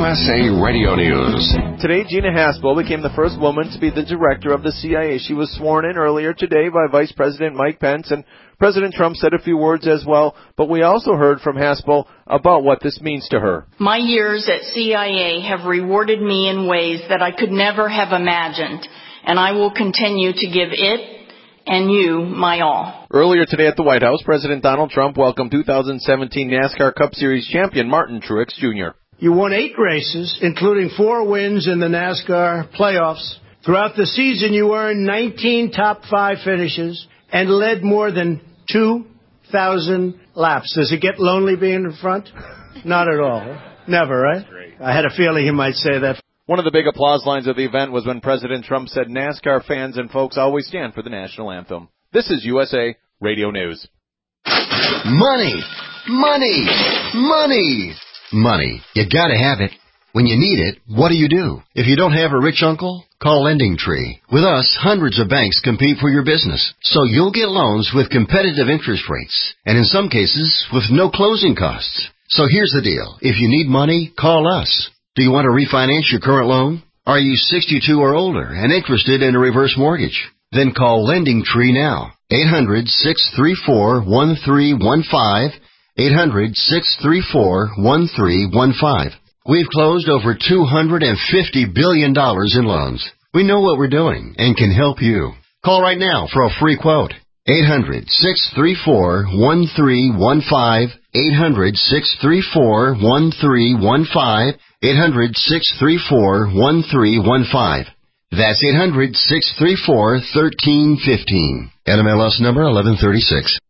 USA Radio News. Today, Gina Haspel became the first woman to be the director of the CIA. She was sworn in earlier today by Vice President Mike Pence, and President Trump said a few words as well, but we also heard from Haspel about what this means to her. My years at CIA have rewarded me in ways that I could never have imagined, and I will continue to give it and you my all. Earlier today at the White House, President Donald Trump welcomed 2017 NASCAR Cup Series champion Martin Truex Jr. You won 8 races, including 4 wins in the NASCAR playoffs. Throughout the season, you earned 19 top 5 finishes and led more than 2,000 laps. Does it get lonely being in front? Not at all. Never, right? I had a feeling he might say that. One of the big applause lines of the event was when President Trump said NASCAR fans and folks always stand for the national anthem. This is USA Radio News. Money! Money! Money! Money. You gotta have it. When you need it, what do? If you don't have a rich uncle, call LendingTree. With us, hundreds of banks compete for your business, so you'll get loans with competitive interest rates, and in some cases, with no closing costs. So here's the deal. If you need money, call us. Do you want to refinance your current loan? Are you 62 or older and interested in a reverse mortgage? Then call LendingTree now. 800-634-1315. 800-634-1315. We've closed over $250 billion in loans. We know what we're doing and can help you. Call right now for a free quote. 800-634-1315. 800-634-1315. 800-634-1315. That's 800-634-1315. NMLS number 1136.